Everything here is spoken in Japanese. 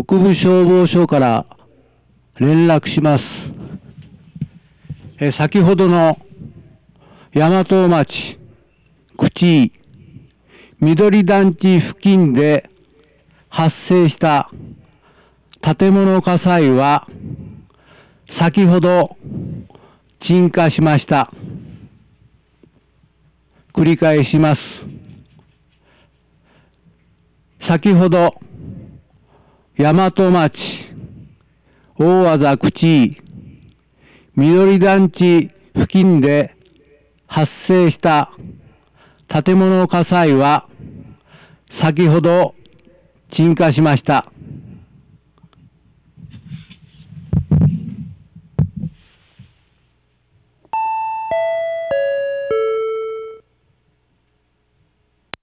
北部消防署から連絡します。先ほどの大和町口井緑団地付近で発生した建物火災は先ほど鎮火しました。繰り返します。先ほど大和町大和口井緑団地付近で発生した建物火災は先ほど鎮火しました。